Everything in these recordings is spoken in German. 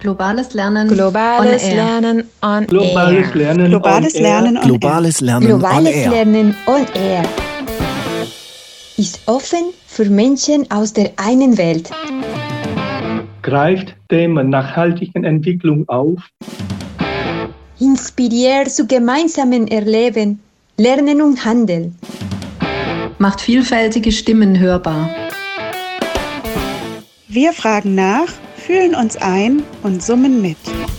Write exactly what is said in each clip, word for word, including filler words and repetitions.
Globales Lernen Globales on air. Lernen on Globales air. Lernen Globales on Lernen air. on Globales Lernen Globales on Air. Lernen on Air ist offen für Menschen aus der einen Welt. Greift Themen nachhaltigen Entwicklung auf. Inspiriert zu gemeinsamen Erleben, Lernen und Handeln. Macht vielfältige Stimmen hörbar. Wir fragen nach, fühlen uns ein und summen mit.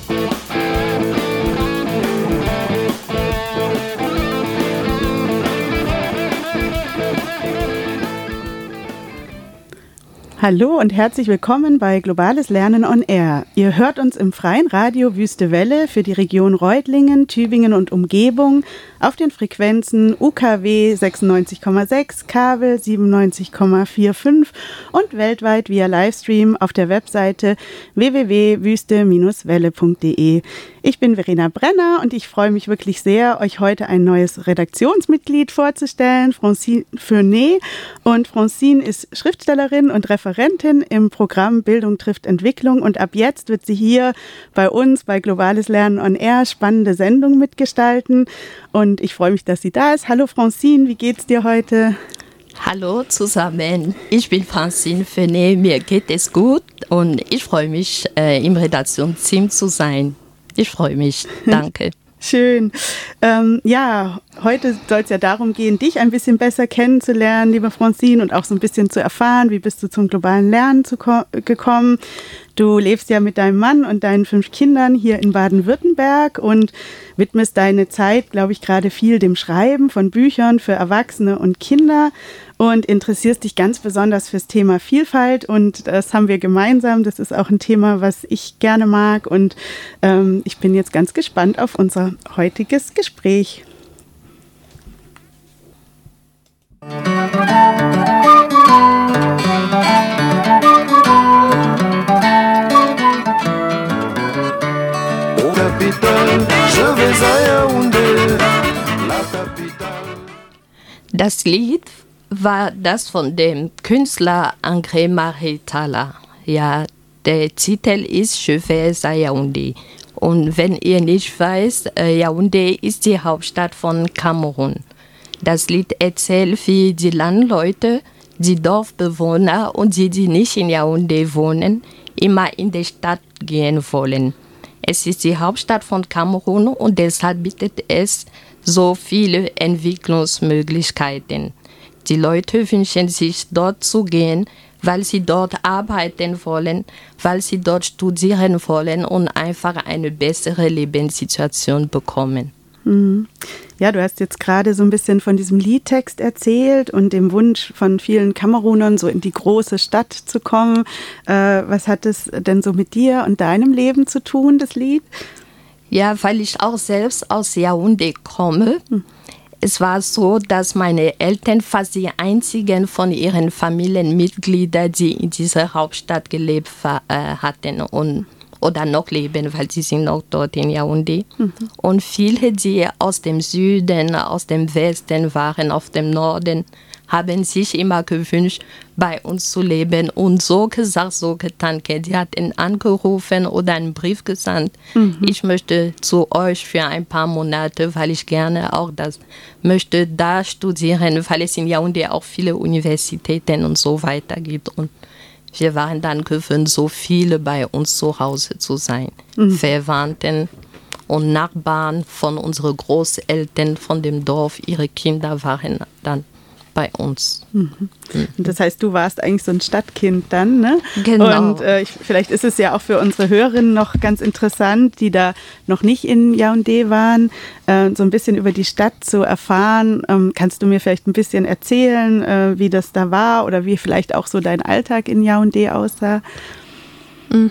Hallo und herzlich willkommen bei Globales Lernen on Air. Ihr hört uns im freien Radio Wüste Welle für die Region Reutlingen, Tübingen und Umgebung auf den Frequenzen U K W sechsundneunzig Komma sechs, Kabel siebenundneunzig Komma fünfundvierzig und weltweit via Livestream auf der Webseite w w w punkt wüste welle punkt d e. Ich bin Verena Brenner und ich freue mich wirklich sehr, euch heute ein neues Redaktionsmitglied vorzustellen, Francine Feunet. Und Francine ist Schriftstellerin und Referentin im Programm Bildung trifft Entwicklung. Und ab jetzt wird sie hier bei uns bei Globales Lernen on Air spannende Sendungen mitgestalten. Und ich freue mich, dass sie da ist. Hallo Francine, wie geht's dir heute? Hallo zusammen, ich bin Francine Feunet, mir geht es gut und ich freue mich, äh, im Redaktionsteam zu sein. Ich freue mich, danke. Schön. Ähm, ja, heute soll es ja darum gehen, dich ein bisschen besser kennenzulernen, liebe Francine, und auch so ein bisschen zu erfahren, wie bist du zum globalen Lernen zu ko- gekommen. Du lebst ja mit deinem Mann und deinen fünf Kindern hier in Baden-Württemberg und widmest deine Zeit, glaube ich, gerade viel dem Schreiben von Büchern für Erwachsene und Kinder und interessierst dich ganz besonders fürs Thema Vielfalt, und das haben wir gemeinsam. Das ist auch ein Thema, was ich gerne mag, und ähm, ich bin jetzt ganz gespannt auf unser heutiges Gespräch. Das Lied war das von dem Künstler André Maré-Talla. Ja, der Titel ist Je vais à Yaoundé. Und wenn ihr nicht weißt, Yaoundé ist die Hauptstadt von Kamerun. Das Lied erzählt, wie die Landleute, die Dorfbewohner und die, die nicht in Yaoundé wohnen, immer in die Stadt gehen wollen. Es ist die Hauptstadt von Kamerun und deshalb bietet es so viele Entwicklungsmöglichkeiten. Die Leute wünschen sich, dort zu gehen, weil sie dort arbeiten wollen, weil sie dort studieren wollen und einfach eine bessere Lebenssituation bekommen. Ja, du hast jetzt gerade so ein bisschen von diesem Liedtext erzählt und dem Wunsch von vielen Kamerunern, so in die große Stadt zu kommen. Äh, was hat es denn so mit dir und deinem Leben zu tun, das Lied? Ja, weil ich auch selbst aus Yaoundé komme. Hm. Es war so, dass meine Eltern fast die einzigen von ihren Familienmitgliedern, die in dieser Hauptstadt gelebt äh, hatten und oder noch leben, weil sie sind noch dort in Yaoundé. Mhm. Und viele, die aus dem Süden, aus dem Westen waren, auf dem Norden, haben sich immer gewünscht, bei uns zu leben. Und so gesagt, so getan. Die hatten angerufen oder einen Brief gesandt. Mhm. Ich möchte zu euch für ein paar Monate, weil ich gerne auch das möchte da studieren, weil es in Yaoundé auch viele Universitäten und so weiter gibt. Und wir waren dann gewöhnt, so viele bei uns zu Hause zu sein. Mhm. Verwandten und Nachbarn von unseren Großeltern von dem Dorf, ihre Kinder waren dann bei uns. Mhm. Mhm. Das heißt, du warst eigentlich so ein Stadtkind dann, ne? Genau. Und äh, ich, vielleicht ist es ja auch für unsere Hörerinnen noch ganz interessant, die da noch nicht in Yaoundé waren, äh, so ein bisschen über die Stadt zu erfahren. Ähm, kannst du mir vielleicht ein bisschen erzählen, äh, wie das da war oder wie vielleicht auch so dein Alltag in Yaoundé aussah? Mhm.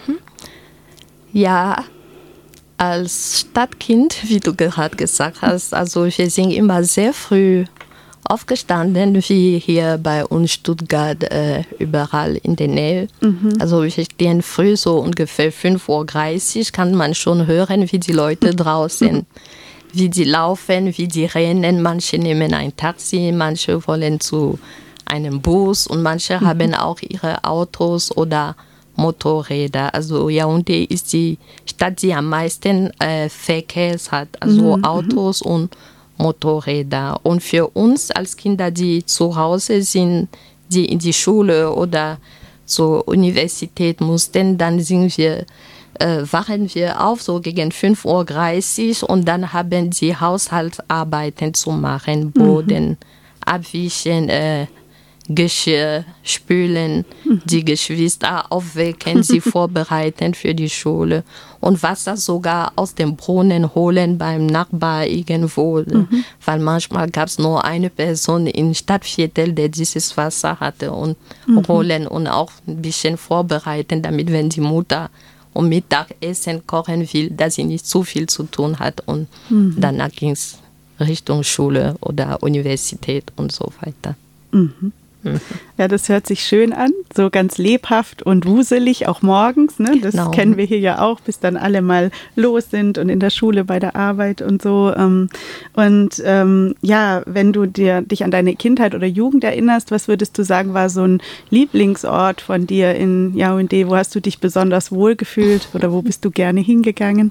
Ja, als Stadtkind, wie du gerade gesagt hast, also wir sind immer sehr früh aufgestanden, wie hier bei uns Stuttgart, äh, überall in der Nähe. Mhm. Also wir stehen früh, so ungefähr fünf Uhr dreißig, kann man schon hören, wie die Leute draußen, wie die laufen, wie die rennen. Manche nehmen ein Taxi, manche wollen zu einem Bus und manche mhm. haben auch ihre Autos oder Motorräder. Also Yaoundé ist die Stadt, die am meisten äh, Verkehrs hat, also mhm. Autos und Motorräder. Und für uns als Kinder, die zu Hause sind, die in die Schule oder zur Universität mussten, dann sind wir, äh, wachen wir auf so gegen fünf Uhr dreißig und dann haben sie Haushaltsarbeiten zu machen, Boden mhm. abwischen, äh, Geschirr spülen, mhm. die Geschwister aufwecken, sie vorbereiten für die Schule und Wasser sogar aus dem Brunnen holen beim Nachbar irgendwo, mhm. weil manchmal gab es nur eine Person im Stadtviertel, der dieses Wasser hatte und mhm. holen und auch ein bisschen vorbereiten, damit wenn die Mutter um Mittagessen kochen will, dass sie nicht zu viel zu tun hat und mhm. danach ging es Richtung Schule oder Universität und so weiter. Mhm. Ja, das hört sich schön an, so ganz lebhaft und wuselig, auch morgens. Ne? Das genau. kennen wir hier ja auch, bis dann alle mal los sind und in der Schule, bei der Arbeit und so. Und ähm, ja, wenn du dir, dich an deine Kindheit oder Jugend erinnerst, was würdest du sagen, war so ein Lieblingsort von dir in Yaoundé? Wo hast du dich besonders wohl gefühlt oder wo bist du gerne hingegangen?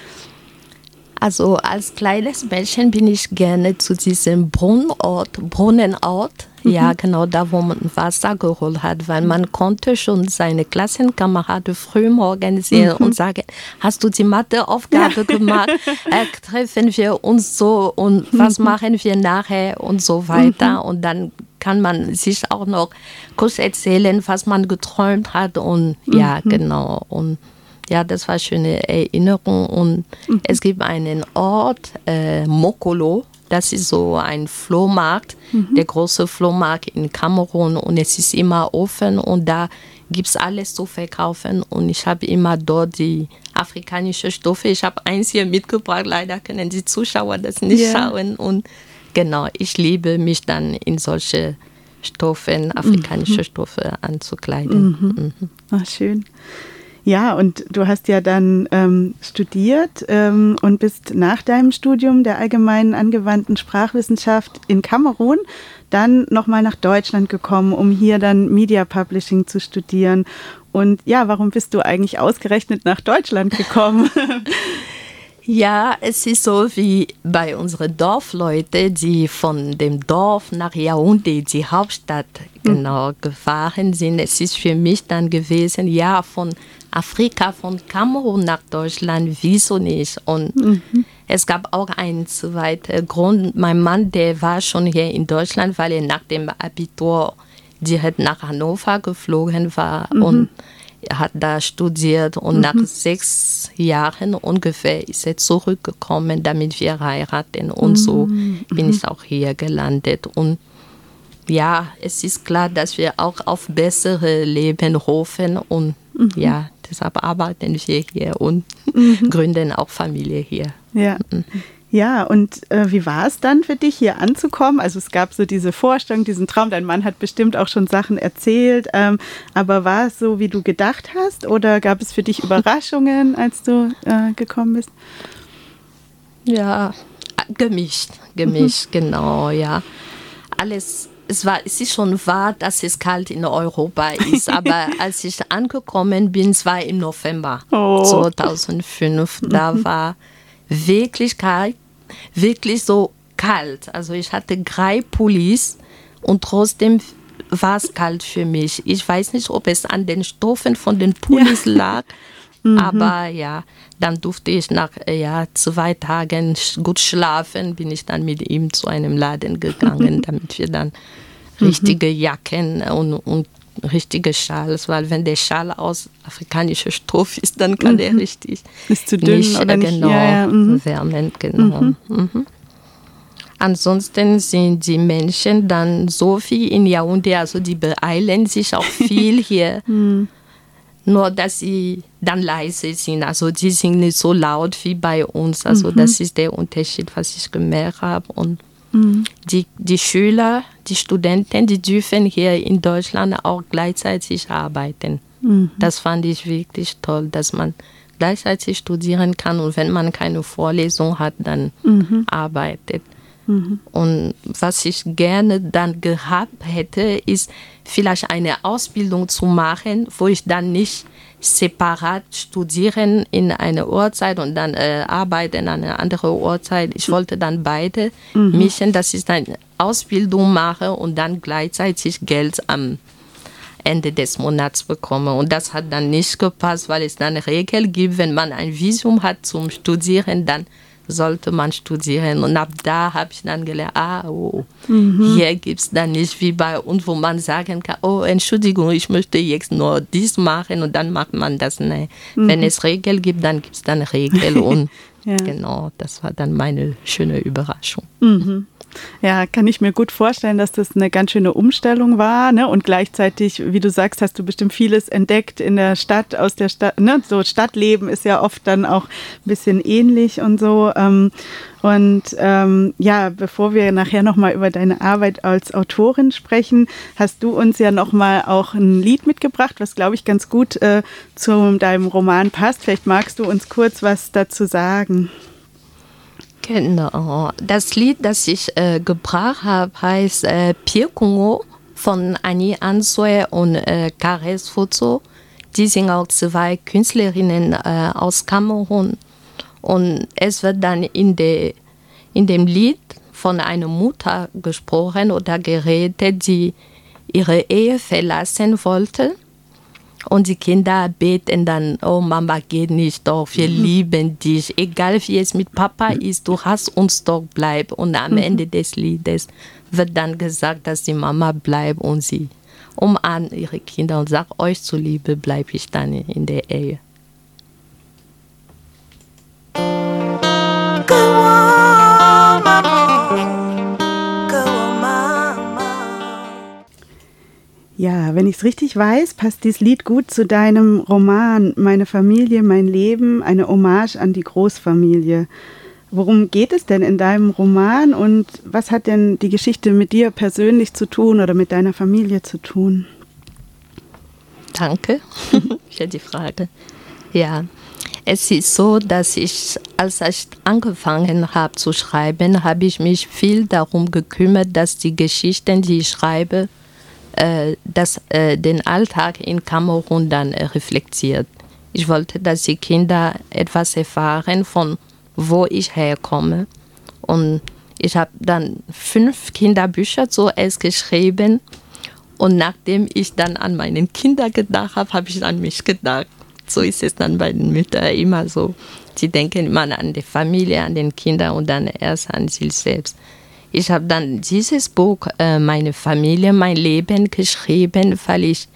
Also als kleines Mädchen bin ich gerne zu diesem Brunnenort, Brunnenort, mhm. ja genau, da wo man Wasser geholt hat, weil man konnte schon seine Klassenkameraden früh morgens sehen mhm. und sagen, hast du die Matheaufgabe ja. gemacht, äh, treffen wir uns so und was mhm. machen wir nachher und so weiter mhm. und dann kann man sich auch noch kurz erzählen, was man geträumt hat und mhm. ja genau und ja, das war eine schöne Erinnerung und mhm. es gibt einen Ort, äh, Mokolo, das ist so ein Flohmarkt, mhm. der große Flohmarkt in Kamerun und es ist immer offen und da gibt es alles zu verkaufen und ich habe immer dort die afrikanische Stoffe, ich habe eins hier mitgebracht, leider können die Zuschauer das nicht yeah. schauen und genau, ich liebe mich dann in solche Stoffen, afrikanische mhm. Stoffe anzukleiden. Mhm. Mhm. Ach, schön. Ja, und du hast ja dann ähm, studiert ähm, und bist nach deinem Studium der allgemeinen angewandten Sprachwissenschaft in Kamerun dann nochmal nach Deutschland gekommen, um hier dann Media Publishing zu studieren. Und ja, warum bist du eigentlich ausgerechnet nach Deutschland gekommen? Ja, es ist so wie bei unseren Dorfleuten, die von dem Dorf nach Yaoundé, die Hauptstadt, genau gefahren sind. Es ist für mich dann gewesen, ja, von Afrika, von Kamerun nach Deutschland, wieso nicht? Und mhm. es gab auch einen zweiten Grund. Mein Mann, der war schon hier in Deutschland, weil er nach dem Abitur direkt nach Hannover geflogen war mhm. und er hat da studiert und mhm. nach sechs Jahren ungefähr ist er zurückgekommen, damit wir heiraten und mhm. so bin ich auch hier gelandet. Und ja, es ist klar, dass wir auch auf bessere Leben hoffen und mhm. ja, deshalb arbeiten wir hier und mhm. gründen auch Familie hier. Ja. Mhm. Ja, und äh, wie war es dann für dich, hier anzukommen? Also es gab so diese Vorstellung, diesen Traum, dein Mann hat bestimmt auch schon Sachen erzählt, ähm, aber war es so, wie du gedacht hast oder gab es für dich Überraschungen, als du äh, gekommen bist? Ja, gemischt, gemischt, mhm. genau, ja. Alles, es, war, es ist schon wahr, dass es kalt in Europa ist, aber als ich angekommen bin, es war im November oh. zweitausendfünf, da mhm. war wirklich kalt. Wirklich so kalt. Also ich hatte drei Pullis und trotzdem war es kalt für mich. Ich weiß nicht, ob es an den Stoffen von den Pullis ja. lag, mhm. aber ja, dann durfte ich nach ja, zwei Tagen gut schlafen, bin ich dann mit ihm zu einem Laden gegangen, damit wir dann richtige Jacken und, und richtige Schals, weil wenn der Schal aus afrikanischer Stoff ist, dann kann mhm. der richtig ist zu dünn nicht, oder nicht genau, ja, ja. Mhm. wärmen. Genau. Mhm. Mhm. Ansonsten sind die Menschen dann so viel in Yaoundé, also die beeilen sich auch viel hier. Mhm. Nur, dass sie dann leise sind. Also die sind nicht so laut wie bei uns. Also mhm. das ist der Unterschied, was ich gemerkt habe. Und mhm. die, die Schüler, die Studenten, die dürfen hier in Deutschland auch gleichzeitig arbeiten. Mhm. Das fand ich wirklich toll, dass man gleichzeitig studieren kann und wenn man keine Vorlesung hat, dann mhm. arbeitet. Mhm. Und was ich gerne dann gehabt hätte, ist vielleicht eine Ausbildung zu machen, wo ich dann nicht separat studieren in einer Uhrzeit und dann äh, arbeiten in einer anderen Uhrzeit. Ich wollte dann beide mhm. mischen, dass ich dann Ausbildung mache und dann gleichzeitig Geld am Ende des Monats bekomme. Und das hat dann nicht gepasst, weil es dann eine Regel gibt, wenn man ein Visum hat zum Studieren, dann sollte man studieren. Und ab da habe ich dann gelernt, ah, oh, mhm. hier gibt es dann nicht wie bei uns, wo man sagen kann, oh, Entschuldigung, ich möchte jetzt nur dies machen und dann macht man das. Nein. Mhm. Wenn es Regeln gibt, dann gibt es dann Regeln. Und ja. genau, das war dann meine schöne Überraschung. Mhm. Ja, kann ich mir gut vorstellen, dass das eine ganz schöne Umstellung war, ne? Und gleichzeitig, wie du sagst, hast du bestimmt vieles entdeckt in der Stadt, aus der Stadt, ne? So Stadtleben ist ja oft dann auch ein bisschen ähnlich und so. Und ähm, ja, bevor wir nachher nochmal über deine Arbeit als Autorin sprechen, hast du uns ja nochmal auch ein Lied mitgebracht, was, glaube ich, ganz gut äh, zu deinem Roman passt. Vielleicht magst du uns kurz was dazu sagen. Genau. Das Lied, das ich äh, gebracht habe, heißt äh, Pierre Congo von Annie Ansue und äh, Kares Foto. Die sind auch zwei Künstlerinnen äh, aus Kamerun. Und es wird dann in, de, in dem Lied von einer Mutter gesprochen oder geredet, die ihre Ehe verlassen wollte. Und die Kinder beten dann, oh Mama, geht nicht doch, wir mhm. lieben dich. Egal wie es mit Papa ist, du hast uns doch, bleib. Und am mhm. Ende des Liedes wird dann gesagt, dass die Mama bleibt und sie umarmt ihre Kinder und sagt, euch zuliebe bleibe ich dann in der Ehe. Go on, Mama. Go on, Mama. Ja, wenn ich es richtig weiß, passt dieses Lied gut zu deinem Roman Meine Familie, mein Leben, eine Hommage an die Großfamilie. Worum geht es denn in deinem Roman und was hat denn die Geschichte mit dir persönlich zu tun oder mit deiner Familie zu tun? Danke für die Frage. Ja, es ist so, dass ich, als ich angefangen habe zu schreiben, habe ich mich viel darum gekümmert, dass die Geschichten, die ich schreibe, äh, dass, äh, den Alltag in Kamerun dann äh, reflektiert. Ich wollte, dass die Kinder etwas erfahren von wo ich herkomme. Und ich habe dann fünf Kinderbücher zuerst geschrieben. Und nachdem ich dann an meine Kinder gedacht habe, habe ich an mich gedacht. So ist es dann bei den Müttern immer so. Sie denken immer an die Familie, an den Kindern und dann erst an sich selbst. Ich habe dann dieses Buch, äh, Meine Familie, mein Leben, geschrieben, weil ich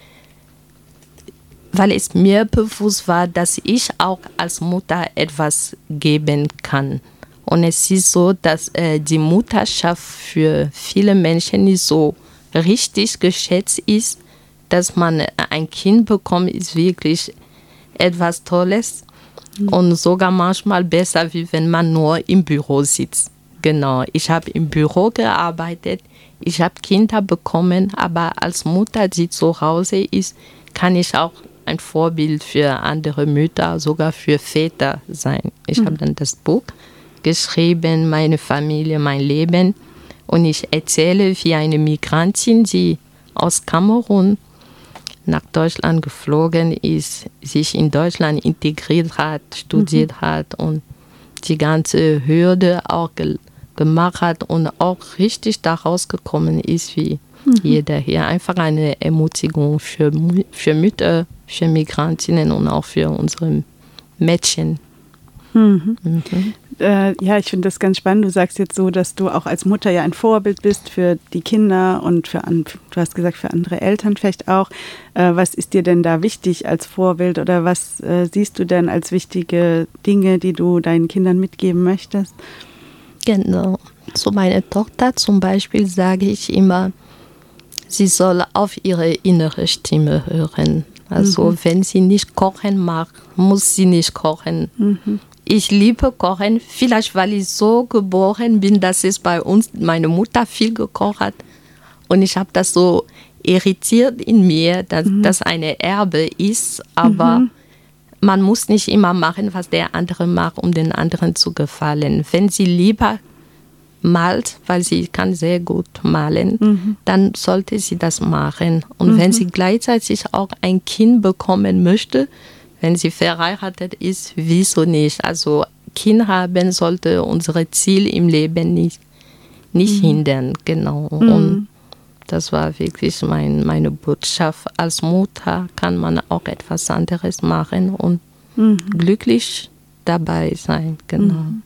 weil es mir bewusst war, dass ich auch als Mutter etwas geben kann. Und es ist so, dass äh, die Mutterschaft für viele Menschen nicht so richtig geschätzt ist, dass man ein Kind bekommt, ist wirklich etwas Tolles mhm. und sogar manchmal besser, wie wenn man nur im Büro sitzt. Genau, ich habe im Büro gearbeitet, ich habe Kinder bekommen, aber als Mutter, die zu Hause ist, kann ich auch ein Vorbild für andere Mütter, sogar für Väter sein. Ich mhm. habe dann das Buch geschrieben, Meine Familie, mein Leben. Und ich erzähle, wie eine Migrantin, die aus Kamerun nach Deutschland geflogen ist, sich in Deutschland integriert hat, studiert mhm. hat und die ganze Hürde auch ge- gemacht hat und auch richtig da rausgekommen ist, wie mhm. jeder hier. Einfach eine Ermutigung für, für Mütter, für Migrantinnen und auch für unsere Mädchen. Mhm. Mhm. Äh, ja, ich finde das ganz spannend. Du sagst jetzt so, dass du auch als Mutter ja ein Vorbild bist für die Kinder und für, an, du hast gesagt, für andere Eltern vielleicht auch. Äh, was ist dir denn da wichtig als Vorbild oder was äh, siehst du denn als wichtige Dinge, die du deinen Kindern mitgeben möchtest? Genau. Zu meiner Tochter zum Beispiel sage ich immer, sie soll auf ihre innere Stimme hören. Also mhm. wenn sie nicht kochen mag, muss sie nicht kochen. Mhm. Ich liebe Kochen, vielleicht weil ich so geboren bin, dass es bei uns meine Mutter viel gekocht hat. Und ich habe das so irritiert in mir, dass mhm. das eine Erbe ist. Aber mhm. man muss nicht immer machen, was der andere macht, um den anderen zu gefallen. Wenn sie lieber malt, weil sie kann sehr gut malen, Mhm. dann sollte sie das machen. Und Mhm. wenn sie gleichzeitig auch ein Kind bekommen möchte, wenn sie verheiratet ist, wieso nicht? Also Kind haben sollte unser Ziel im Leben nicht, nicht Mhm. hindern, genau. Mhm. Und das war wirklich mein, meine Botschaft. Als Mutter kann man auch etwas anderes machen und Mhm. glücklich dabei sein, genau. Mhm.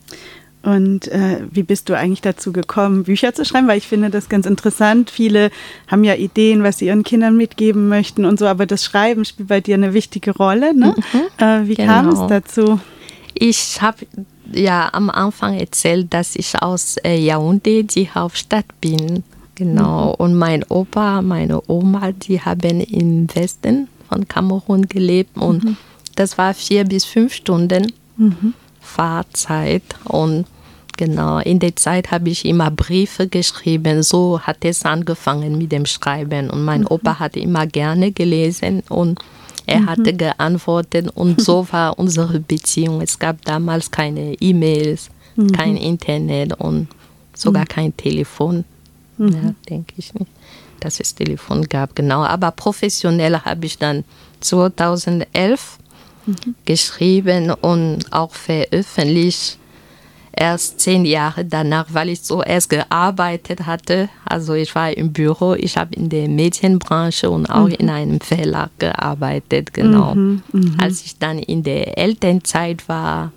Und äh, wie bist du eigentlich dazu gekommen, Bücher zu schreiben? Weil ich finde das ganz interessant. Viele haben ja Ideen, was sie ihren Kindern mitgeben möchten und so, aber das Schreiben spielt bei dir eine wichtige Rolle, ne? Mhm. Äh, wie Genau. kam es dazu? Ich habe ja am Anfang erzählt, dass ich aus äh, Yaoundé, die Hauptstadt, bin. Genau. Und mein Opa, meine Oma, die haben im Westen von Kamerun gelebt. Und Mhm. das war vier bis fünf Stunden Mhm. Fahrzeit. Und genau, in der Zeit habe ich immer Briefe geschrieben. So hat es angefangen mit dem Schreiben. Und mein Opa hat immer gerne gelesen und er hatte geantwortet. Und so war unsere Beziehung. Es gab damals keine E-Mails, Mhm. kein Internet und sogar kein Telefon. Mhm. Ja, denke ich nicht, dass es Telefon gab. Genau, aber professionell habe ich dann zweitausendelf geschrieben und auch veröffentlicht. Erst zehn Jahre danach, weil ich so erst gearbeitet hatte. Also ich war im Büro, ich habe in der Medienbranche und auch Mhm. in einem Verlag gearbeitet, genau. Mhm. Mhm. Als ich dann in der Elternzeit war,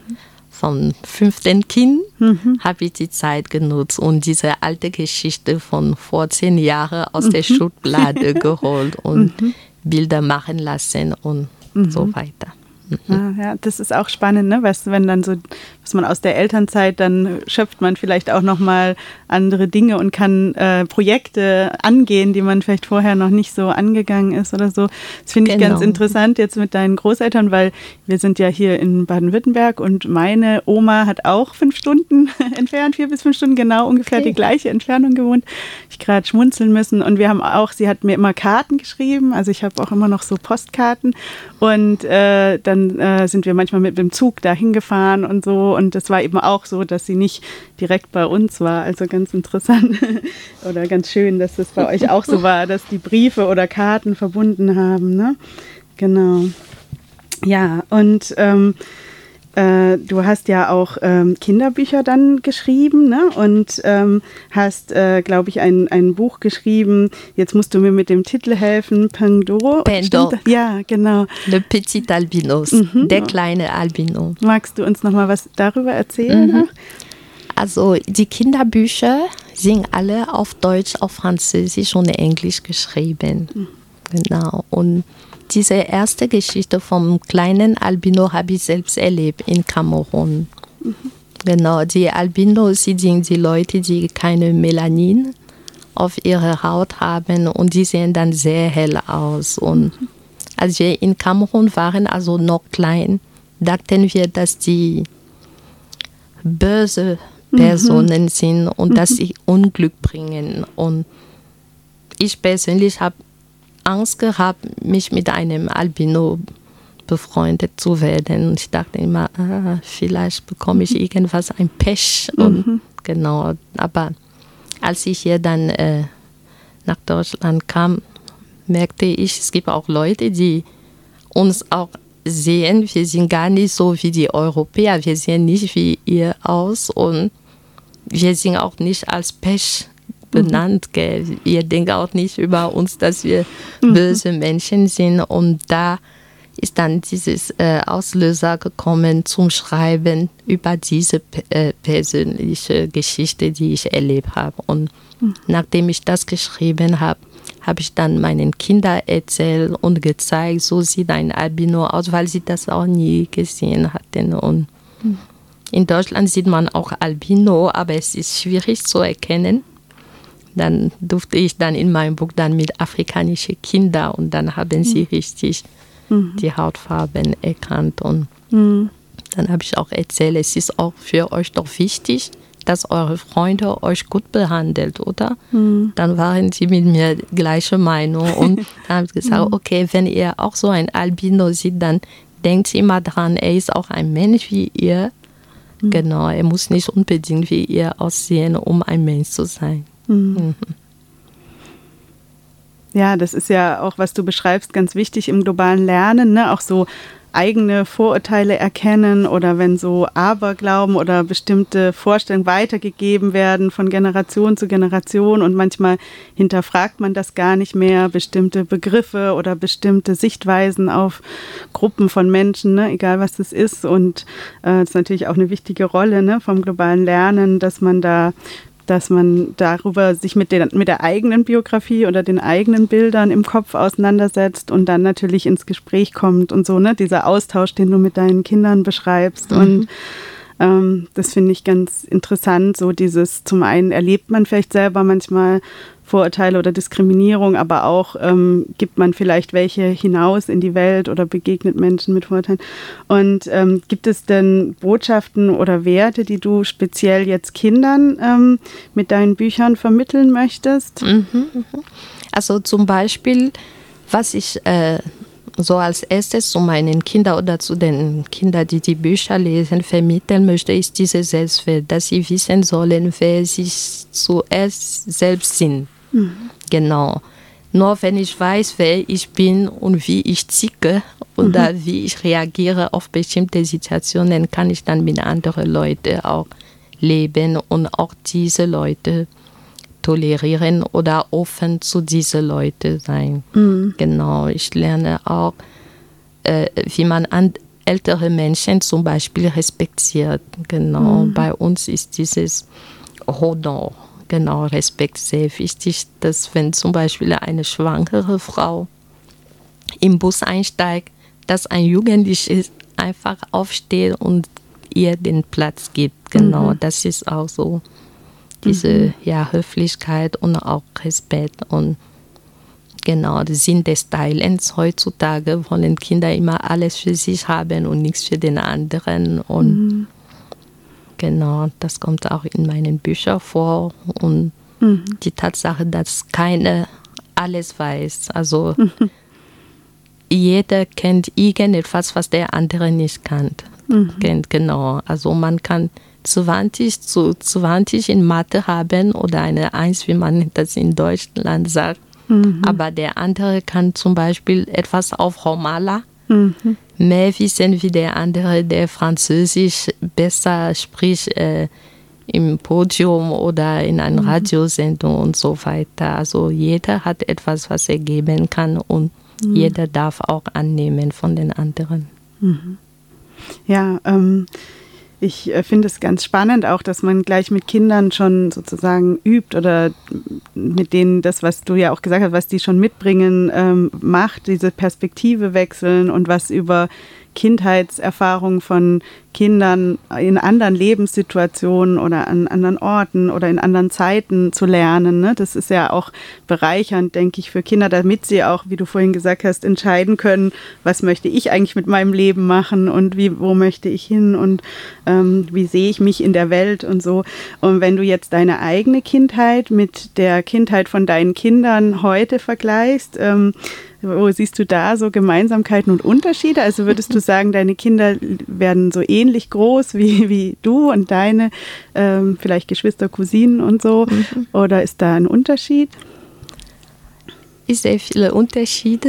vom fünften Kind, Mhm. habe ich die Zeit genutzt und diese alte Geschichte von vor zehn Jahren aus der Schublade geholt und Bilder machen lassen und so weiter. Ja, ja, das ist auch spannend, ne? Weißt du, wenn dann so, was man aus der Elternzeit, dann schöpft man vielleicht auch nochmal andere Dinge und kann äh, Projekte angehen, die man vielleicht vorher noch nicht so angegangen ist oder so. Das finde ich Genau. ganz interessant jetzt mit deinen Großeltern, weil wir sind ja hier in Baden-Württemberg und meine Oma hat auch fünf Stunden entfernt, vier bis fünf Stunden genau ungefähr Okay. die gleiche Entfernung gewohnt. Ich gerade schmunzeln müssen und wir haben auch, sie hat mir immer Karten geschrieben, also ich habe auch immer noch so Postkarten und äh, dann Dann äh, sind wir manchmal mit dem Zug da hingefahren und so. Und das war eben auch so, dass sie nicht direkt bei uns war. Also ganz interessant oder ganz schön, dass das bei euch auch so war, dass die Briefe oder Karten verbunden haben. Ne? Genau. Ja, und ähm, äh, du hast ja auch ähm, Kinderbücher dann geschrieben, ne? Und ähm, hast, äh, glaube ich, ein, ein Buch geschrieben. Jetzt musst du mir mit dem Titel helfen. Pendant. Pendant. Stimmt? Ja, genau. Le Petit Albinos, Mhm. der kleine Albino. Magst du uns noch mal was darüber erzählen? Mhm. Also die Kinderbücher sind alle auf Deutsch, auf Französisch und Englisch geschrieben. Mhm. Genau. Und diese erste Geschichte vom kleinen Albino habe ich selbst erlebt in Kamerun. Mhm. Genau, die Albinos sie sind die Leute, die keine Melanin auf ihrer Haut haben und die sehen dann sehr hell aus. Und als wir in Kamerun waren, also noch klein, dachten wir, dass die böse Personen sind und dass sie Unglück bringen. Und ich persönlich habe Angst gehabt, mich mit einem Albino befreundet zu werden. Und ich dachte immer, ah, vielleicht bekomme ich irgendwas, ein Pech. Und genau, aber als ich hier dann äh, nach Deutschland kam, merkte ich, es gibt auch Leute, die uns auch sehen. Wir sind gar nicht so wie die Europäer. Wir sehen nicht wie ihr aus und wir sind auch nicht als Pech benannt. Gell? Ihr denkt auch nicht über uns, dass wir böse Menschen sind. Und da ist dann dieses äh, Auslöser gekommen zum Schreiben über diese äh, persönliche Geschichte, die ich erlebt habe. Und mhm. nachdem ich das geschrieben habe, habe ich dann meinen Kindern erzählt und gezeigt, so sieht ein Albino aus, weil sie das auch nie gesehen hatten. Und mhm. in Deutschland sieht man auch Albino, aber es ist schwierig zu erkennen. Dann durfte ich dann in meinem Buch dann mit afrikanischen Kindern und dann haben sie richtig mhm. die Hautfarben erkannt. Und mhm. dann habe ich auch erzählt, es ist auch für euch doch wichtig, dass eure Freunde euch gut behandelt, oder? Mhm. Dann waren sie mit mir gleicher Meinung und dann habe ich gesagt, okay, wenn ihr auch so ein Albino seht, dann denkt immer dran, er ist auch ein Mensch wie ihr. Mhm. Genau, er muss nicht unbedingt wie ihr aussehen, um ein Mensch zu sein. Mhm. Mhm. Ja, das ist ja auch, was du beschreibst, ganz wichtig im globalen Lernen, ne? Auch so eigene Vorurteile erkennen oder wenn so Aberglauben oder bestimmte Vorstellungen weitergegeben werden von Generation zu Generation und manchmal hinterfragt man das gar nicht mehr, bestimmte Begriffe oder bestimmte Sichtweisen auf Gruppen von Menschen, ne? Egal was das ist. Und äh, das ist natürlich auch eine wichtige Rolle, ne? Vom globalen Lernen, dass man da dass man darüber sich mit, den, mit der eigenen Biografie oder den eigenen Bildern im Kopf auseinandersetzt und dann natürlich ins Gespräch kommt und so, ne, dieser Austausch, den du mit deinen Kindern beschreibst. Mhm. Und ähm, das finde ich ganz interessant, so dieses, zum einen erlebt man vielleicht selber manchmal Vorurteile oder Diskriminierung, aber auch ähm, gibt man vielleicht welche hinaus in die Welt oder begegnet Menschen mit Vorurteilen. Und ähm, gibt es denn Botschaften oder Werte, die du speziell jetzt Kindern ähm, mit deinen Büchern vermitteln möchtest? Mhm, also zum Beispiel, was ich äh, so als erstes zu meinen Kindern oder zu den Kindern, die die Bücher lesen, vermitteln möchte, ist diese Selbstwert, dass sie wissen sollen, wer sie zuerst selbst sind. Mhm. Genau. Nur wenn ich weiß, wer ich bin und wie ich ticke oder mhm. wie ich reagiere auf bestimmte Situationen, kann ich dann mit anderen Leuten auch leben und auch diese Leute tolerieren oder offen zu diesen Leuten sein. Mhm. Genau, ich lerne auch, äh, wie man an ältere Menschen zum Beispiel respektiert. Genau, mhm. bei uns ist dieses Rodon, genau, Respekt sehr wichtig, dass wenn zum Beispiel eine schwangere Frau im Bus einsteigt, dass ein Jugendlicher einfach aufsteht und ihr den Platz gibt. Genau, mhm. das ist auch so. Diese mhm. ja, Höflichkeit und auch Respekt und genau, der Sinn des Teilens. Heutzutage wollen Kinder immer alles für sich haben und nichts für den anderen. Und mhm. genau, das kommt auch in meinen Büchern vor. Und mhm. die Tatsache, dass keiner alles weiß. Also mhm. jeder kennt irgendetwas, was der andere nicht kennt. Mhm. kennt. Genau, also man kann zwanzig zu zwanzig in Mathe haben oder eine eins, wie man das in Deutschland sagt. Mhm. Aber der andere kann zum Beispiel etwas auf Romala mhm. mehr wissen wie der andere, der Französisch besser spricht äh, im Podium oder in einer mhm. Radiosendung und so weiter. Also jeder hat etwas, was er geben kann und mhm. jeder darf auch annehmen von den anderen. Mhm. Ja, ähm, ich finde es ganz spannend auch, dass man gleich mit Kindern schon sozusagen übt oder mit denen das, was du ja auch gesagt hast, was die schon mitbringen, ähm, macht, diese Perspektive wechseln und was über Kindheitserfahrungen von Kindern in anderen Lebenssituationen oder an anderen Orten oder in anderen Zeiten zu lernen. Ne? Das ist ja auch bereichernd, denke ich, für Kinder, damit sie auch, wie du vorhin gesagt hast, entscheiden können, was möchte ich eigentlich mit meinem Leben machen und wie, wo möchte ich hin und ähm, wie sehe ich mich in der Welt und so. Und wenn du jetzt deine eigene Kindheit mit der Kindheit von deinen Kindern heute vergleichst, ähm, wo siehst du da so Gemeinsamkeiten und Unterschiede? Also würdest du sagen, deine Kinder werden so ähnlich groß wie, wie du und deine ähm, vielleicht Geschwister, Cousinen und so? Mhm. Oder ist da ein Unterschied? Ist sehr viele Unterschiede.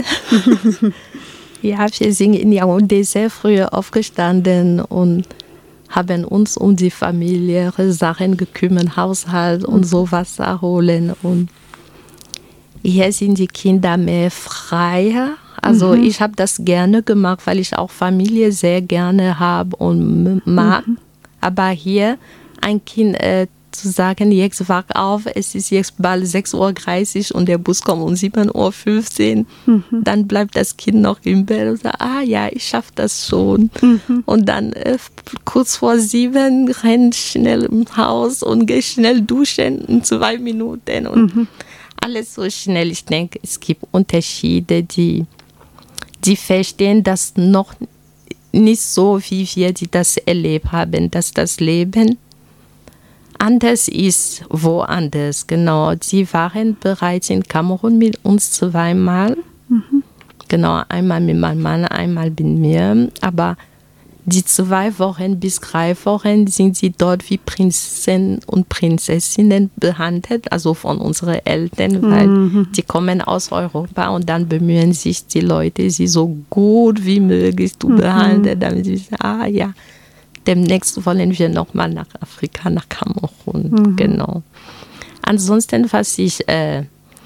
Ja, wir sind in Yaoundé sehr früh aufgestanden und haben uns um die familiären Sachen gekümmert, Haushalt und so Wasser holen und hier sind die Kinder mehr freier. Also mhm. ich habe das gerne gemacht, weil ich auch Familie sehr gerne habe und mag. Mhm. Aber hier ein Kind äh, zu sagen, jetzt wach auf, es ist jetzt bald sechs Uhr dreißig und der Bus kommt um sieben Uhr fünfzehn. Mhm. Dann bleibt das Kind noch im Bett und sagt, ah ja, ich schaffe das schon. Mhm. Und dann äh, kurz vor sieben rennt schnell im Haus und geht schnell duschen in zwei Minuten. Und mhm. alles so schnell. Ich denke, es gibt Unterschiede, die, die verstehen das noch nicht so, wie wir die das erlebt haben, dass das Leben anders ist, woanders. Genau, die waren bereits in Kamerun mit uns zweimal. Mhm. Genau, einmal mit meinem Mann, einmal mit mir. Aber die zwei Wochen bis drei Wochen sind sie dort wie Prinzen und Prinzessinnen behandelt, also von unseren Eltern, weil mhm. die kommen aus Europa und dann bemühen sich die Leute, sie so gut wie möglich zu mhm. behandeln, damit sie sagen, ah ja, demnächst wollen wir nochmal nach Afrika, nach Kamerun, mhm. genau. Ansonsten, was ich äh,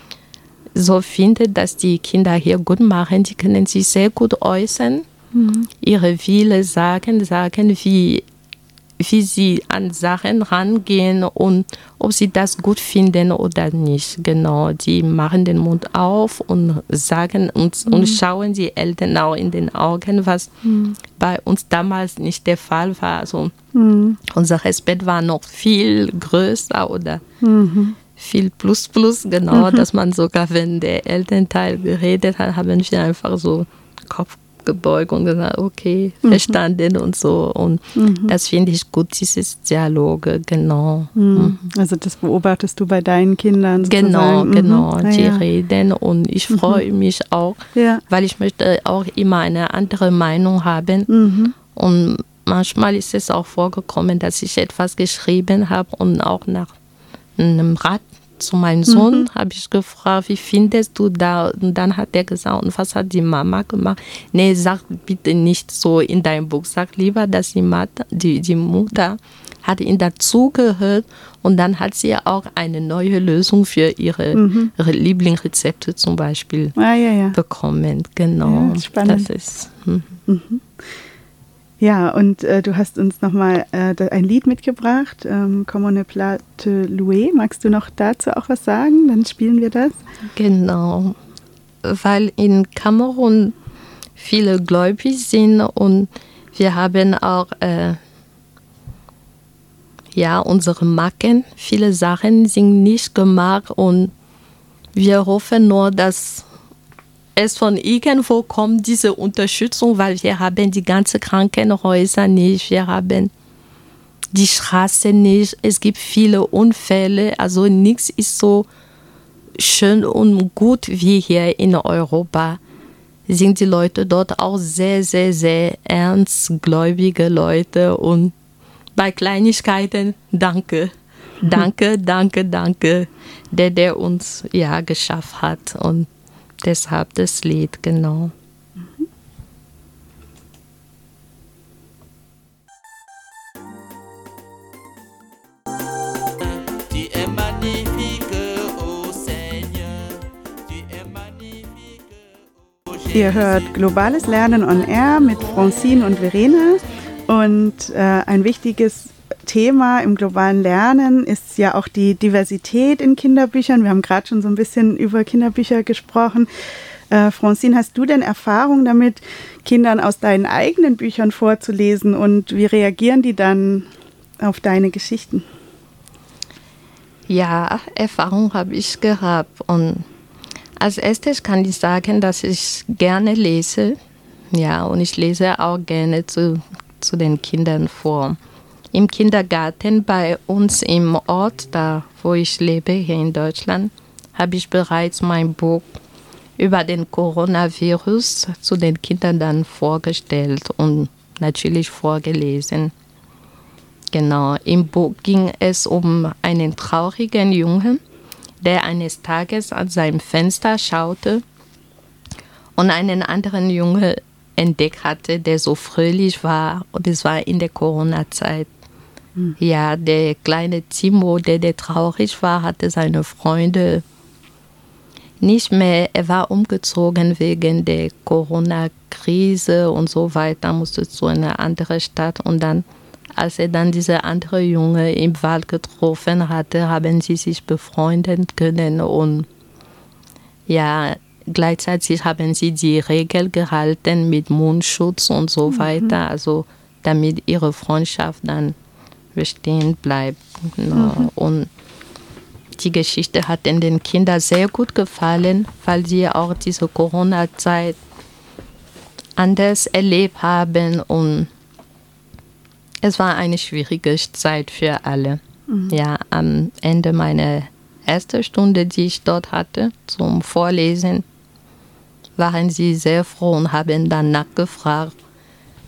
so finde, dass die Kinder hier gut machen, die können sich sehr gut äußern, mhm. ihre Wille sagen, sagen, wie, wie sie an Sachen rangehen und ob sie das gut finden oder nicht. Genau, die machen den Mund auf und sagen und, mhm. und schauen die Eltern auch in den Augen, was mhm. bei uns damals nicht der Fall war. Also mhm. unser Respekt war noch viel größer oder mhm. viel plus plus, genau, mhm. dass man sogar, wenn der Elternteil geredet hat, haben wir einfach so Kopf gebeugt und gesagt, okay, mhm. verstanden und so. Und mhm. das finde ich gut, dieses Dialoge, genau. Mhm. Also das beobachtest du bei deinen Kindern sozusagen. Genau, mhm. genau, ah, die ja. reden und ich freue mhm. mich auch, ja. weil ich möchte auch immer eine andere Meinung haben. Mhm. Und manchmal ist es auch vorgekommen, dass ich etwas geschrieben habe und auch nach einem Rat zu meinem Sohn mhm. habe ich gefragt, wie findest du da? Und dann hat er gesagt, und was hat die Mama gemacht? Nee, sag bitte nicht so in deinem Buch. Sag lieber, dass die, Mutter, die, die Mutter hat ihn dazugehört und dann hat sie auch eine neue Lösung für ihre, mhm. ihre Lieblingsrezepte zum Beispiel ah, ja, ja. bekommen. Genau. Ja, spannend. Das ist, hm. mhm. Ja, und äh, du hast uns nochmal äh, ein Lied mitgebracht, ähm, Comme on ne plate loué. Magst du noch dazu auch was sagen? Dann spielen wir das. Genau, weil in Kamerun viele gläubig sind und wir haben auch äh, ja, unsere Macken. Viele Sachen sind nicht gemacht und wir hoffen nur, dass es von irgendwo kommt, diese Unterstützung, weil wir haben die ganzen Krankenhäuser nicht, wir haben die Straße nicht, es gibt viele Unfälle, also nichts ist so schön und gut wie hier in Europa. Sind die Leute dort auch sehr, sehr, sehr ernstgläubige Leute und bei Kleinigkeiten, danke, danke, danke, danke, der, der uns ja geschafft hat und deshalb das Lied, genau. Ihr hört Globales Lernen on Air mit Francine und Verena und äh, ein wichtiges Thema im globalen Lernen ist ja auch die Diversität in Kinderbüchern. Wir haben gerade schon so ein bisschen über Kinderbücher gesprochen. Äh, Francine, hast du denn Erfahrung damit, Kindern aus deinen eigenen Büchern vorzulesen und wie reagieren die dann auf deine Geschichten? Ja, Erfahrung habe ich gehabt und als erstes kann ich sagen, dass ich gerne lese. Ja, und ich lese auch gerne zu, zu den Kindern vor. Im Kindergarten bei uns im Ort, da wo ich lebe, hier in Deutschland, habe ich bereits mein Buch über den Coronavirus zu den Kindern dann vorgestellt und natürlich vorgelesen. Genau, im Buch ging es um einen traurigen Jungen, der eines Tages an seinem Fenster schaute und einen anderen Jungen entdeckt hatte, der so fröhlich war und es war in der Corona-Zeit. Ja, der kleine Timo, der, der traurig war, hatte seine Freunde nicht mehr. Er war umgezogen wegen der Corona-Krise und so weiter, musste zu einer anderen Stadt. Und dann, als er dann diese andere Junge im Wald getroffen hatte, haben sie sich befreunden können. Und ja, gleichzeitig haben sie die Regel gehalten mit Mundschutz und so mhm. weiter, also damit ihre Freundschaft dann bestehen bleibt. Genau. Mhm. Und die Geschichte hat den Kindern sehr gut gefallen, weil sie auch diese Corona-Zeit anders erlebt haben und es war eine schwierige Zeit für alle. Mhm. Ja, am Ende meiner ersten Stunde, die ich dort hatte, zum Vorlesen, waren sie sehr froh und haben dann nachgefragt,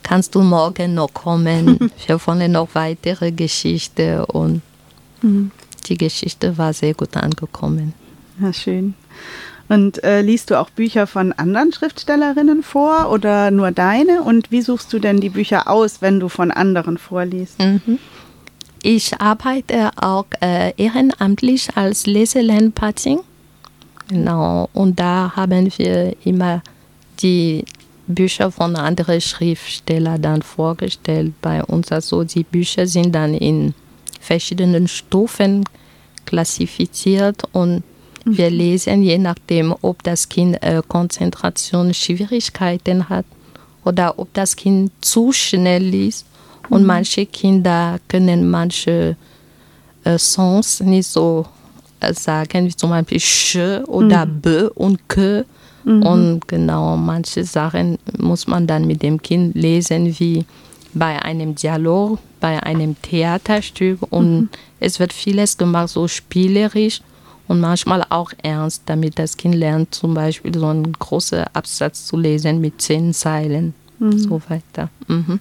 kannst du morgen noch kommen? Wir wollen noch weitere Geschichten. Und mhm. die Geschichte war sehr gut angekommen. Ja, schön. Und äh, liest du auch Bücher von anderen Schriftstellerinnen vor oder nur deine? Und wie suchst du denn die Bücher aus, wenn du von anderen vorliest? Mhm. Ich arbeite auch äh, ehrenamtlich als Leselernpatin. Genau. Und da haben wir immer die Bücher von anderen Schriftstellern dann vorgestellt bei uns. Also die Bücher sind dann in verschiedenen Stufen klassifiziert und wir lesen, je nachdem, ob das Kind äh, Konzentrationsschwierigkeiten hat oder ob das Kind zu schnell liest. Und mhm. manche Kinder können manche äh, Sons nicht so äh, sagen, wie zum Beispiel sch oder mhm. b und k. Mhm. Und genau, manche Sachen muss man dann mit dem Kind lesen, wie bei einem Dialog, bei einem Theaterstück. Und mhm. es wird vieles gemacht, so spielerisch. Und manchmal auch ernst, damit das Kind lernt, zum Beispiel so einen großen Absatz zu lesen mit zehn Zeilen, mhm. so weiter. Mhm.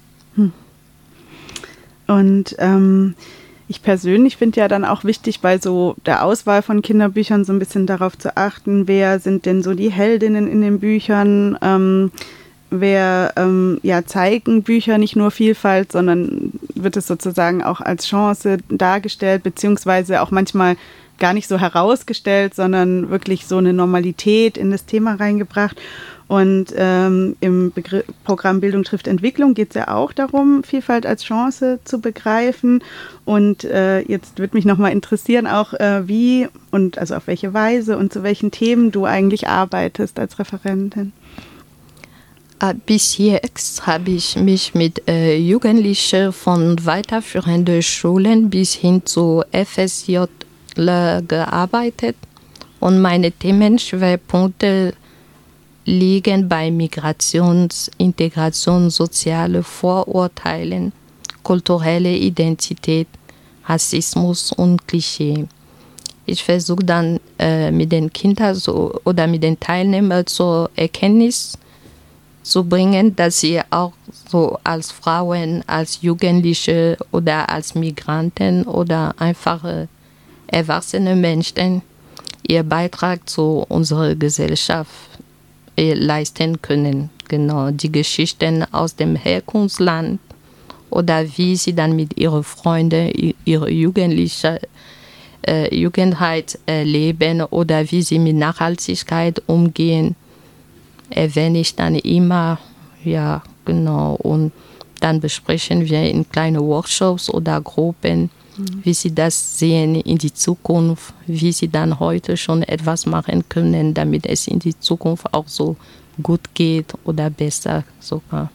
Und ähm, ich persönlich finde ja dann auch wichtig, bei so der Auswahl von Kinderbüchern so ein bisschen darauf zu achten, wer sind denn so die Heldinnen in den Büchern, ähm, wer ähm, ja, zeigen Bücher nicht nur Vielfalt, sondern wird es sozusagen auch als Chance dargestellt, beziehungsweise auch manchmal gar nicht so herausgestellt, sondern wirklich so eine Normalität in das Thema reingebracht. Und ähm, im Begriff Programm Bildung trifft Entwicklung geht es ja auch darum, Vielfalt als Chance zu begreifen. Und äh, jetzt würde mich nochmal interessieren, auch äh, wie und also auf welche Weise und zu welchen Themen du eigentlich arbeitest als Referentin. Bis jetzt habe ich mich mit äh, Jugendlichen von weiterführenden Schulen bis hin zu F S J gearbeitet und meine Themenschwerpunkte liegen bei Migrations-, Integration, soziale Vorurteilen, kulturelle Identität, Rassismus und Klischee. Ich versuche dann äh, mit den Kindern so, oder mit den Teilnehmern zur Erkenntnis zu bringen, dass sie auch so als Frauen, als Jugendliche oder als Migranten oder einfache erwachsene Menschen ihren Beitrag zu unserer Gesellschaft leisten können. Genau, die Geschichten aus dem Herkunftsland oder wie sie dann mit ihren Freunden ihre jugendliche äh, Jugendheit erleben oder wie sie mit Nachhaltigkeit umgehen, erwähne ich dann immer. Ja, genau. Und dann besprechen wir in kleinen Workshops oder Gruppen, wie sie das sehen in die Zukunft, wie sie dann heute schon etwas machen können, damit es in die Zukunft auch so gut geht oder besser sogar.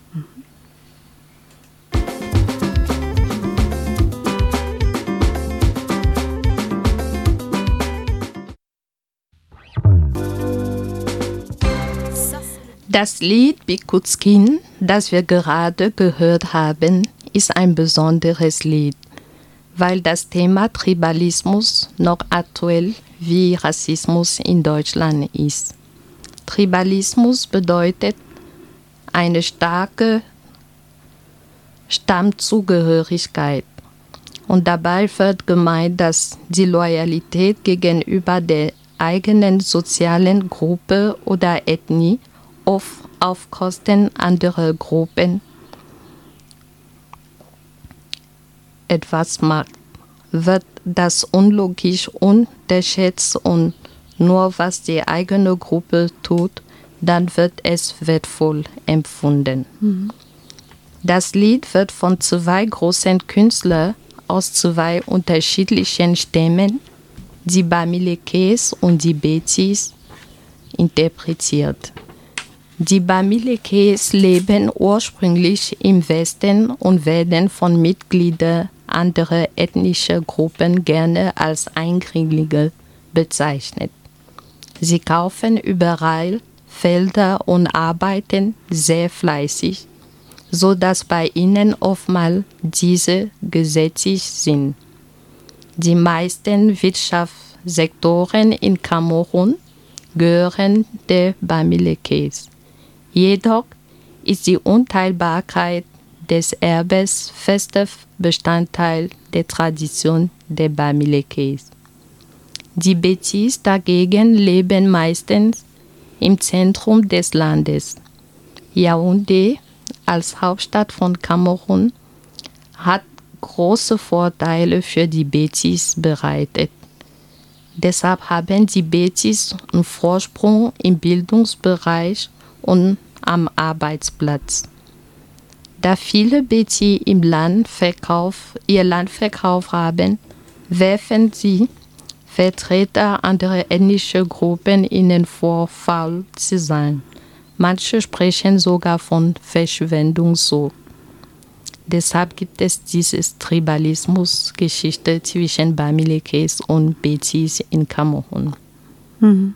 Das Lied Bikutskin, das wir gerade gehört haben, ist ein besonderes Lied, weil das Thema Tribalismus noch aktuell wie Rassismus in Deutschland ist. Tribalismus bedeutet eine starke Stammzugehörigkeit. Und dabei wird gemeint, dass die Loyalität gegenüber der eigenen sozialen Gruppe oder Ethnie oft auf Kosten anderer Gruppen etwas macht. Wird das unlogisch unterschätzt und nur was die eigene Gruppe tut, dann wird es wertvoll empfunden. Mhm. Das Lied wird von zwei großen Künstlern aus zwei unterschiedlichen Stämmen, die Bamilekes und die Betis, interpretiert. Die Bamilekes leben ursprünglich im Westen und werden von Mitgliedern anderer ethnischer Gruppen gerne als Eindringlinge bezeichnet. Sie kaufen überall Felder und arbeiten sehr fleißig, sodass bei ihnen oftmals diese gesättigt sind. Die meisten Wirtschaftssektoren in Kamerun gehören der Bamilekes. Jedoch ist die Unteilbarkeit des Erbes fester Bestandteil der Tradition der Bamilekes. Die Betis dagegen leben meistens im Zentrum des Landes. Yaoundé als Hauptstadt von Kamerun hat große Vorteile für die Betis bereitet. Deshalb haben die Betis einen Vorsprung im Bildungsbereich und am Arbeitsplatz. Da viele Betis im Landverkauf, ihr Landverkauf haben, werfen sie Vertreter anderer ethnischer Gruppen ihnen vor, faul zu sein. Manche sprechen sogar von Verschwendung so. Deshalb gibt es diese Tribalismus-Geschichte zwischen Bamilekes und Betis in Kamerun. Mhm.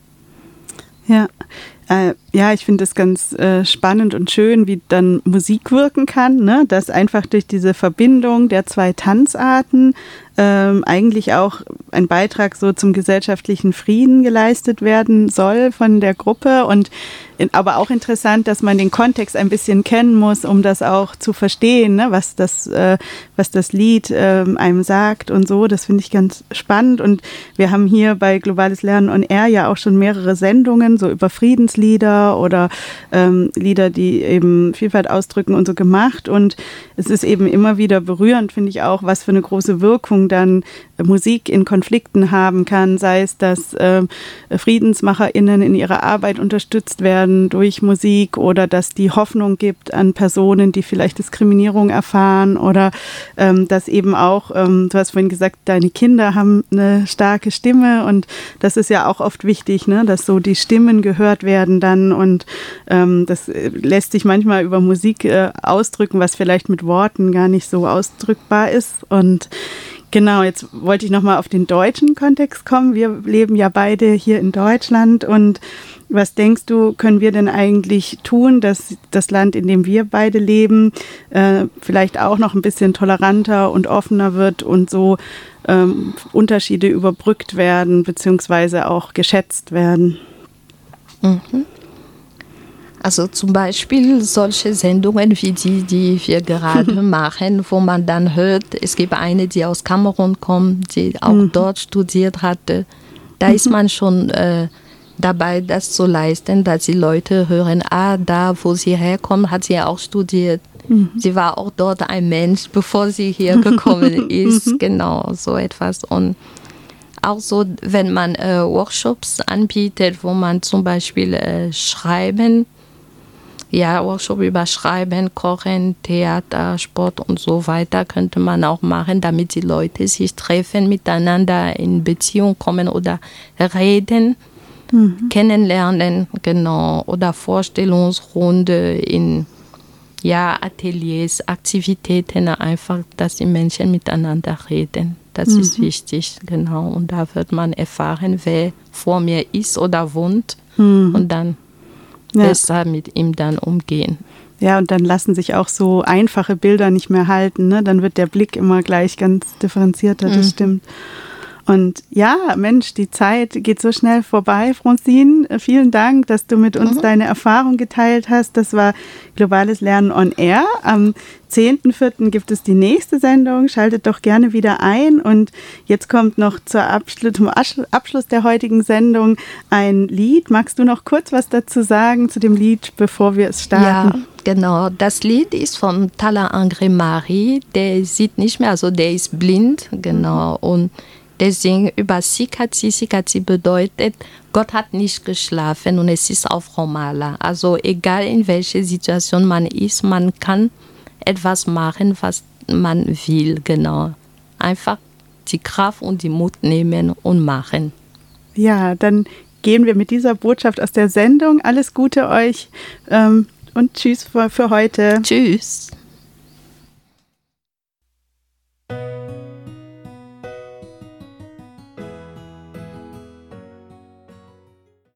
Ja. Äh, ja, ich finde es ganz äh, spannend und schön, wie dann Musik wirken kann, ne? Dass einfach durch diese Verbindung der zwei Tanzarten ähm, eigentlich auch ein Beitrag so zum gesellschaftlichen Frieden geleistet werden soll von der Gruppe. Und in, aber auch interessant, dass man den Kontext ein bisschen kennen muss, um das auch zu verstehen, ne? was das, äh, was das Lied äh, einem sagt und so. Das finde ich ganz spannend. Und wir haben hier bei Globales Lernen on Air ja auch schon mehrere Sendungen so über Friedenslieder oder ähm, Lieder, die eben Vielfalt ausdrücken und so gemacht. Und es ist eben immer wieder berührend, finde ich auch, was für eine große Wirkung dann Musik in Konflikten haben kann, sei es, dass äh, FriedensmacherInnen in ihrer Arbeit unterstützt werden durch Musik oder dass die Hoffnung gibt an Personen, die vielleicht Diskriminierung erfahren oder ähm, dass eben auch, ähm, du hast vorhin gesagt, deine Kinder haben eine starke Stimme und das ist ja auch oft wichtig, ne, dass so die Stimmen gehört werden dann und ähm, das lässt sich manchmal über Musik äh, ausdrücken, was vielleicht mit Worten gar nicht so ausdrückbar ist. Und genau, jetzt wollte ich nochmal auf den deutschen Kontext kommen. Wir leben ja beide hier in Deutschland und was denkst du, können wir denn eigentlich tun, dass das Land, in dem wir beide leben, äh, vielleicht auch noch ein bisschen toleranter und offener wird und so ähm, Unterschiede überbrückt werden, beziehungsweise auch geschätzt werden? Mhm. Also zum Beispiel solche Sendungen wie die, die wir gerade machen, wo man dann hört, es gibt eine, die aus Kamerun kommt, die auch mhm. dort studiert hatte. Da mhm. ist man schon äh, dabei, das zu leisten, dass die Leute hören, ah, da, wo sie herkommt, hat sie auch studiert. Mhm. Sie war auch dort ein Mensch, bevor sie hier gekommen ist. Genau, so etwas. Und auch so, wenn man äh, Workshops anbietet, wo man zum Beispiel äh, schreiben, ja, Workshop über Schreiben, Kochen, Theater, Sport und so weiter könnte man auch machen, damit die Leute sich treffen, miteinander in Beziehung kommen oder reden, mhm. kennenlernen, genau, oder Vorstellungsrunde in ja, Ateliers, Aktivitäten, einfach, dass die Menschen miteinander reden. Das mhm. ist wichtig, genau. Und da wird man erfahren, wer vor mir ist oder wohnt mhm. und dann ja. besser mit ihm dann umgehen. Ja, und dann lassen sich auch so einfache Bilder nicht mehr halten, ne? Dann wird der Blick immer gleich ganz differenzierter, das mhm. stimmt. Und ja, Mensch, die Zeit geht so schnell vorbei, Francine. Vielen Dank, dass du mit uns mhm. deine Erfahrung geteilt hast. Das war Globales Lernen on Air. Am zehnten vierten gibt es die nächste Sendung. Schaltet doch gerne wieder ein. Und jetzt kommt noch zur Abschluss, zum Abschluss der heutigen Sendung ein Lied. Magst du noch kurz was dazu sagen zu dem Lied, bevor wir es starten? Ja, genau. Das Lied ist von Tala Angre Mari. Der sieht nicht mehr, also der ist blind. Genau. Und der singt über Sikati. Sikati bedeutet, Gott hat nicht geschlafen und es ist auf Romala. Also egal in welcher Situation man ist, man kann etwas machen, was man will, genau. Einfach die Kraft und die Mut nehmen und machen. Ja, dann gehen wir mit dieser Botschaft aus der Sendung. Alles Gute euch ähm, und tschüss für, für heute. Tschüss.